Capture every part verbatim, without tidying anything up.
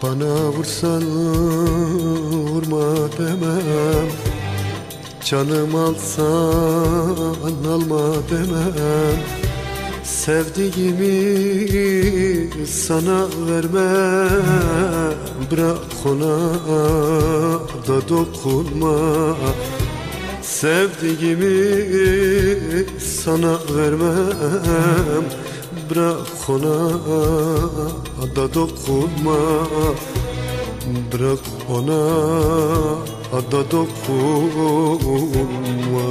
Bana vursan vurma demem, canım alsan alma demem. Sevdiğimi sana vermem, bırak ona da dokunma. Sevdiğimi sana vermem, bırak ona da dokunma. Bırak ona da dokunma.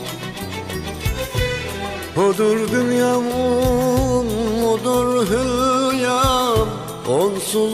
Odur dünyam, odur hülyam, onsuz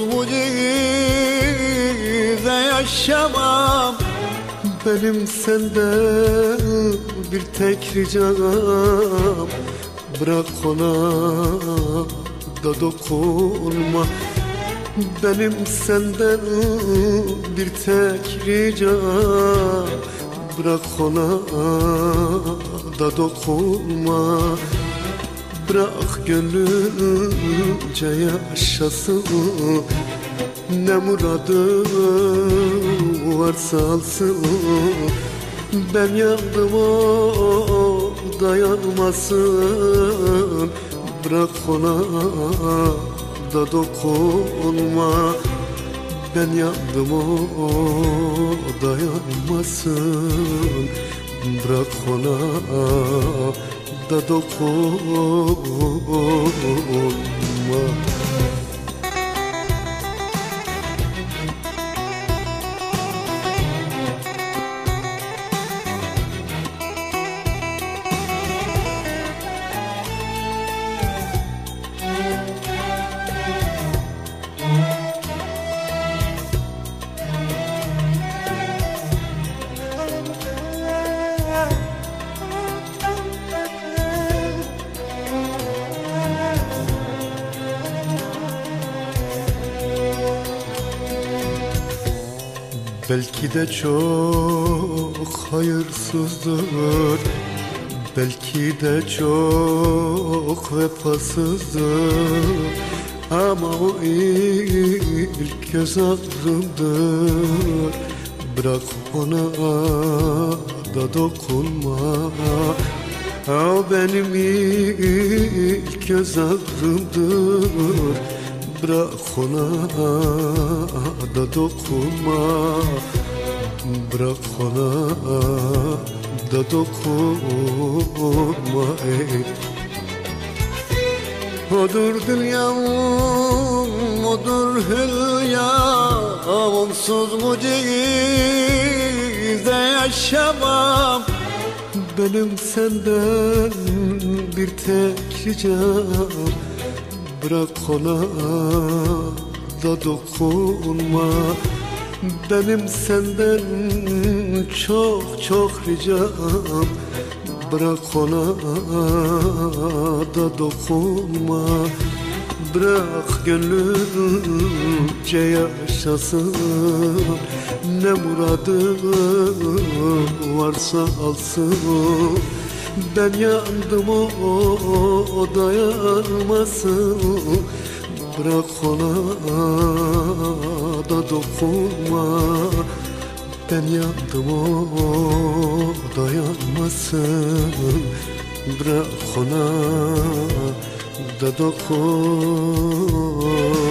mucize yaşamam. Benim senden bir tek ricam, bırak ona da dokunma. Benim senden bir tek ricam, bırak ona da dokunma. Bırak gönlünce yaşasın, ne muradı varsa alsın. Ben yandım, o dayanmasın. Bırak ona da dokunma. Ben yandım, o dayanmasın. Bırak ona da dokunma. Belki de çok hayırsızdır, belki de çok vefasızdır. Ama o ilk göz ağrımdır. Bırak ona da dokunma. O benim ilk göz ağrımdır. Bırak ona da dokunma. Bırak ona da dokunma. Ey. Odur dünyam, odur hülyam, onsuz mucize yaşamam. Benim senden bir tek ricam, bırak ona da dokunma. Benim senden çok çok ricam, bırak ona da dokunma. Bırak gönlünce yaşasın, ne muradı varsa alsın. Ben yandım, o dayanmasın. Bırak ona da dokunma. Ben yandım, o dayanmasın. Bırak ona da dokunma.